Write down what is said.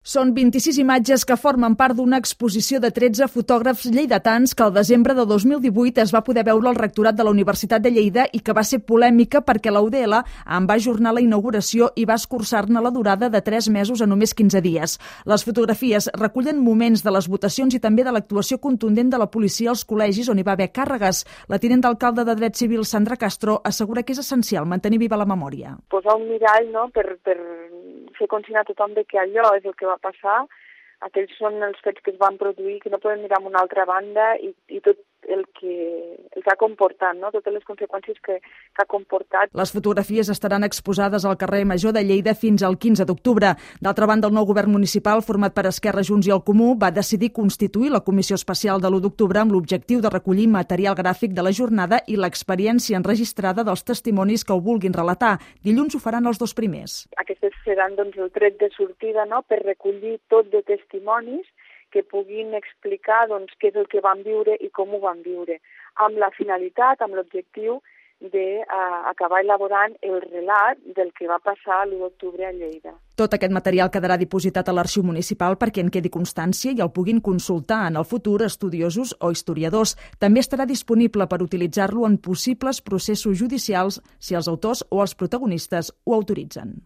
Són 26 imatges que formen part d'una exposició de 13 fotògrafs lleidatans que al desembre de 2018 es va poder veure al rectorat de la Universitat de Lleida i que va ser polèmica perquè la UDL en va ajornar la inauguració i va escurçar-ne la durada de 3 mesos a només 15 dies. Les fotografies recullen moments de les votacions i també de l'actuació contundent de la policia als col·legis on hi va haver càrregues. La tinent d'alcalde de Dret Civil, Sandra Castro, assegura que és essencial mantenir viva la memòria. Posar un mirall, no?, per fer conscient a tothom de que allò és el que va passar, aquells són els fets que es van produir, que no podem mirar a una altra banda i tot el que ha comportat, no? Totes les conseqüències que ha comportat. Les fotografies estaran exposades al carrer Major de Lleida fins al 15 d'octubre. D'altra banda, el nou govern municipal, format per Esquerra, Junts i el Comú, va decidir constituir la Comissió Especial de l'1 d'octubre amb l'objectiu de recollir material gràfic de la jornada i l'experiència enregistrada dels testimonis que ho vulguin relatar. Dilluns ho faran els 2 primers. Aquestes seran el tret de sortida, no?, per recollir tot de testimonis que puguin explicar què és el que van viure i com ho van viure, amb la finalitat, amb l'objectiu d'acabar elaborant el relat del que va passar l'1 d'octubre a Lleida. Tot aquest material quedarà dipositat a l'arxiu municipal perquè en quedi constància i el puguin consultar en el futur estudiosos o historiadors. També estarà disponible per utilitzar-lo en possibles processos judicials si els autors o els protagonistes ho autoritzen.